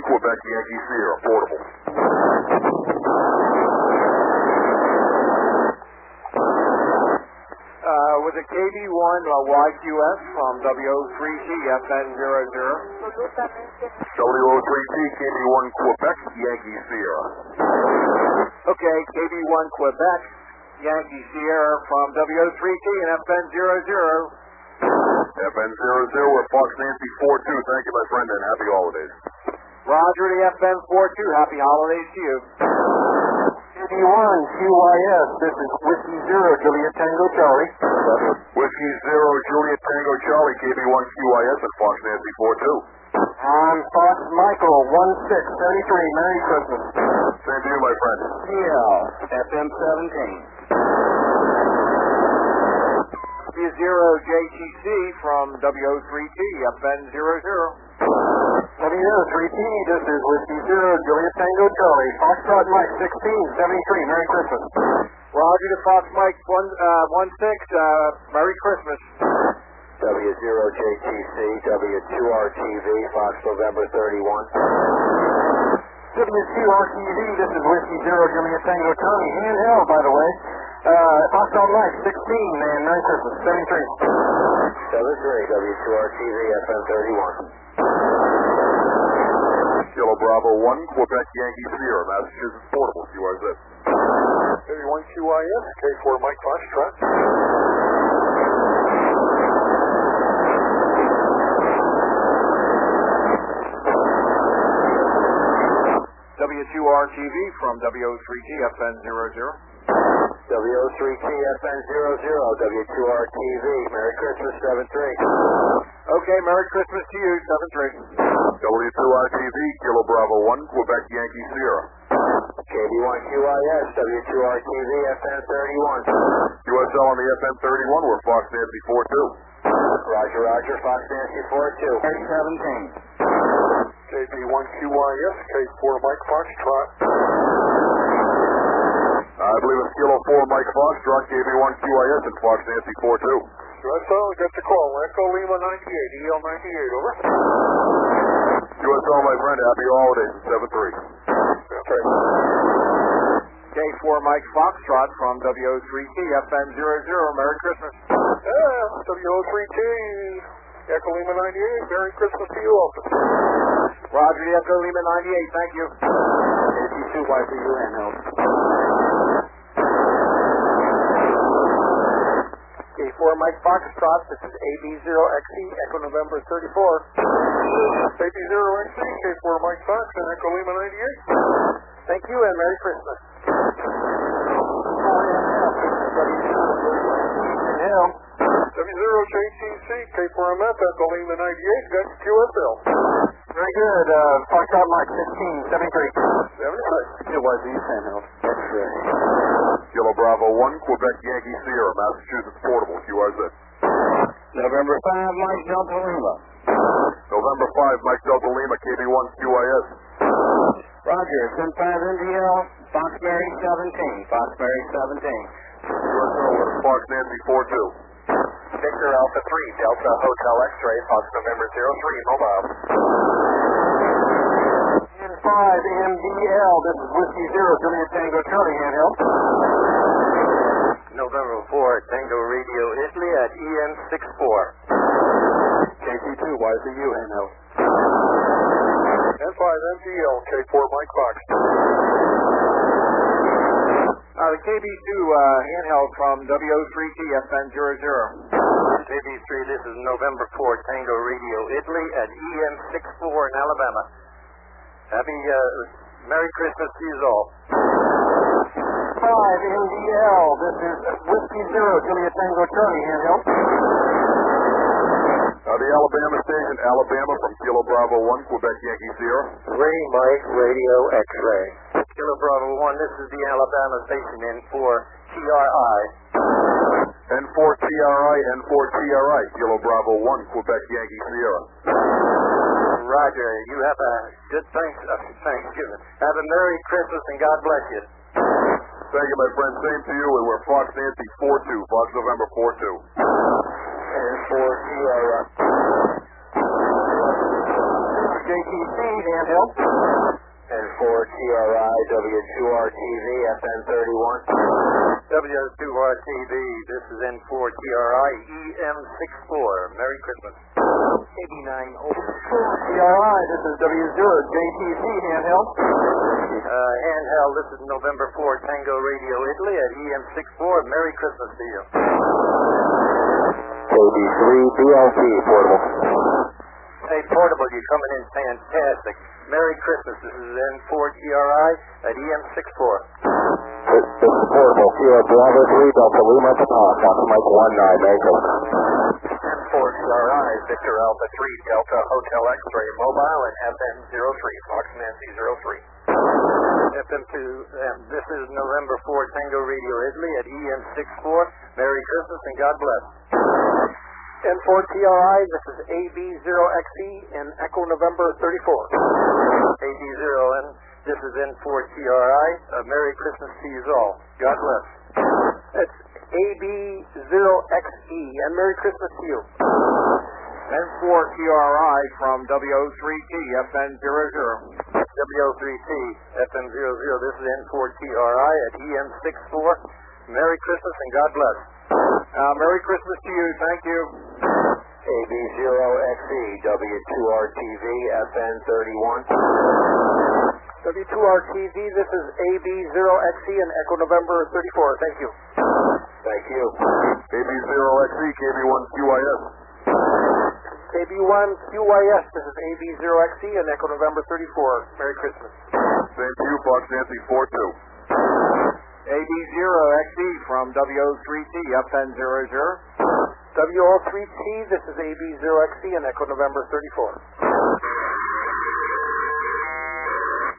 Quebec Yankee Sierra, portable. With a KB1 YQS from W03T FN00. W03T, KB1 Quebec Yankee Sierra. Okay, KB1 Quebec Yankee Sierra from W03T and FN00. FN00, we're Fox Nancy 42. Thank you, my friend, and happy holidays. Roger, the FN42. Happy holidays to you. KB1 QYS, this is Whiskey Zero, Juliet Tango Charlie. Whiskey Zero, Juliet Tango Charlie, KB1 QYS and Fox Nancy 42. I'm Fox Michael 1673. Merry Christmas. Same to you, my friend. Yeah, FM17. W0JTC from W03T FN00. W03T, this is Whiskey Zero, Juliet Tango Charlie. Foxtrot Mike 1673. Merry Christmas. Roger to Fox Mike 16. Merry Christmas. W0JTC, W2RTV, Fox November 31. W2RTV, this is Whiskey Zero, Juliet Tango Charlie. Handheld, by the way. Foxtrot Mike 16, and Merry Christmas. 73. 73, W2RTV, FM31. Kilo Bravo 1, Quebec Yankee Sierra, Massachusetts portable, QRZ. KB1 QIS, K4 Mike Foxtrot. W2RTV from W03T FN00. W03T FN00, W2RTV, Merry Christmas 73. Okay, Merry Christmas to you, 73. W2RTV, Kilo Bravo 1, Quebec Yankee Sierra. KB1 QIS, W2RTV, FN31. USL on the FN31, we're Fox Nancy 42. Roger, Roger, Fox Nancy 42. 17. KB1 QIS, K4 Mike Foxtrot. I believe it's Kilo 4 Mike Foxtrot, KB1 QIS and Fox Nancy 42. USL, got the call. Echo Lima 98, EL 98, over. USL, my friend, happy holidays in 7-3. Okay. K4 Mike Foxtrot from W03T FN00. Merry Christmas. W03T, Echo Lima 98, Merry Christmas to you also. Roger, Echo Lima 98, thank you. AB2YPUN, help. K4 Mike Foxtrot, this is AB0XE, Echo November 34. AB0XE, K4 Mike Fox, and Echo Lima 98. Thank you, and Merry Christmas. W0JTC, K4MF, Echo Lima 98, that's QSL. Very good, Foxtrot Mike 1673. 73. It was East Hill. Kilo Bravo 1, Quebec Yankee Sierra, Massachusetts portable, QRZ. November 5, Mike Delta Lima. November 5, Mike Delta Lima, KB1 QIS. Roger, 10-5 NGL, Fox Mary 17. Fox Mary 17. USL with Fox Nancy 42. Victor Alpha 3, Delta Hotel X-Ray, Fox November 03, mobile. 10-5 MDL, this is Whiskey Zero, Juliet Tango Charlie, handheld. November 4, Tango Radio Italy at EN64. KT2, YZU, handheld. 10-5 MDL, K4 Mike Fox. The KB2 handheld from W03T FN00. KB3, this is November 4, Tango Radio Italy at EN64 in Alabama. Happy Merry Christmas to you all. 5 MDL, this is Whiskey Zero, Juliet Tango Charlie, handheld. The Alabama station, Alabama from Kilo Bravo 1, Quebec Yankee Sierra. Ray Mike Radio X-Ray. Kilo Bravo 1, this is the Alabama station N4 TRI. N4 TRI, N4 TRI, Kilo Bravo 1, Quebec Yankee Sierra. Roger, you have a good Thanksgiving. Have a Merry Christmas and God bless you. Thank you, my friend. Same to you, and we're Fox Nancy 42, Fox November 42. N4 TRI. JTC, handheld. N4TRI, W2RTV, FN31. W2RTV, this is N4TRI, EM64. Merry Christmas. TRI, this is W0JTC, handheld. Handheld, this is November 4 Tango Radio Italy at EM64. Merry Christmas to you. KB3 BLT portable. Hey, portable, you're coming in fantastic. Merry Christmas. This is N4TRI at EM64. This is portable. Kilo Bravo 3 Delta Lima Papa. Fox Mike 19. Merry Christmas. N4TRI, Victor Alpha 3 Delta Hotel X-Ray Mobile and FM03, Fox Nancy 03. FM2, this is November 4 Tango Radio Italy at EM64. Merry Christmas and God bless. N4TRI, this is AB0XE in Echo November 34. AB0, and this is N4TRI. Merry Christmas to you all. God bless. It's AB0XE, and Merry Christmas to you. N4TRI from W03T, FN00. W03T, FM00, this is N4TRI at EM64. Merry Christmas and God bless. Merry Christmas to you. Thank you. AB0XE, W2RTV, FN31. W2RTV, this is AB0XE in Echo November 34. Thank you. Thank you. AB0XE, KB1QIS. KB1QYS, this is AB0XE in Echo November 34. Merry Christmas. Same to you, Fox Nancy 42. AB0XE from W03T, FN00. W03T, this is AB0XE in Echo November 34.